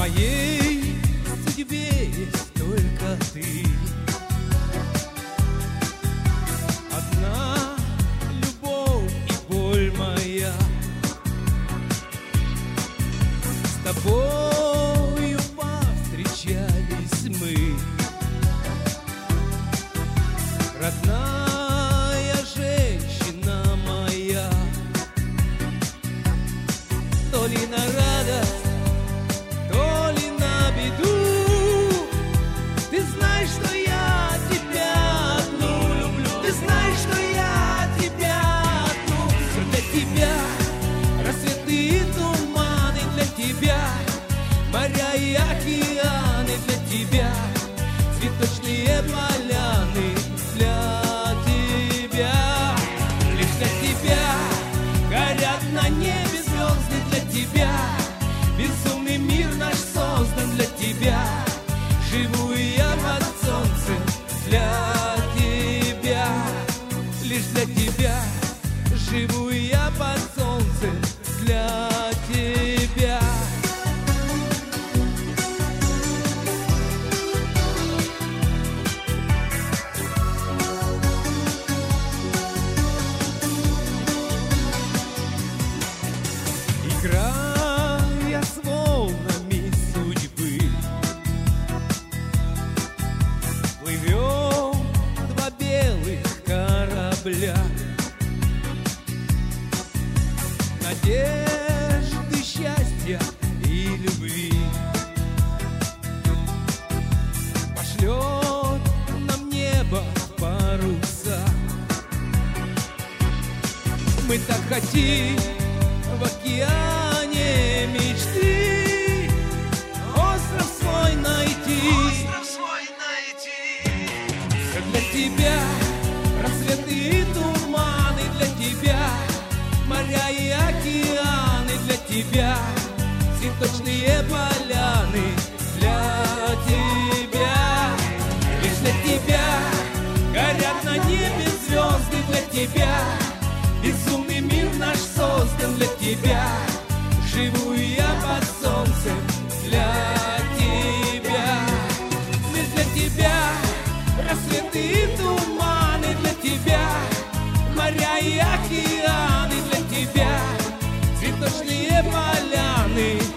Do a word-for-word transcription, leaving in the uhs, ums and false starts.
моей судьбе есть только ты. Одна любовь и боль моя. С тобою повстречались мы. Родная женщина моя. То ли на радость, то ли на беду. Ты знаешь, что я тебя одну люблю. Ты знаешь, что я тебя одну. Для тебя рассветы и туманы, для тебя моря и океаны, для тебя цветочные поляны, для тебя. Лишь для тебя горят на небе звезды, для тебя безумный мир наш создан, для тебя живу я под солнцем, для тебя. Лишь для тебя живу я под солнцем, для тебя. Играя с волнами судьбы, плывем два белых корабля. Надежды, счастья и любви пошлет нам небо паруса. Мы так хотим в океане мечты остров свой найти. Остров свой найти. Для тебя рассветы и туманы, для тебя моря и океаны, для тебя цветочные поляны, для тебя. Лишь для тебя горят на небе звезды, для тебя безумный мир наш создан, для тебя живу я под солнцем, для тебя. Лишь для тебя рассветы и туманы, для тебя моря и океаны, для тебя цветочные поляны,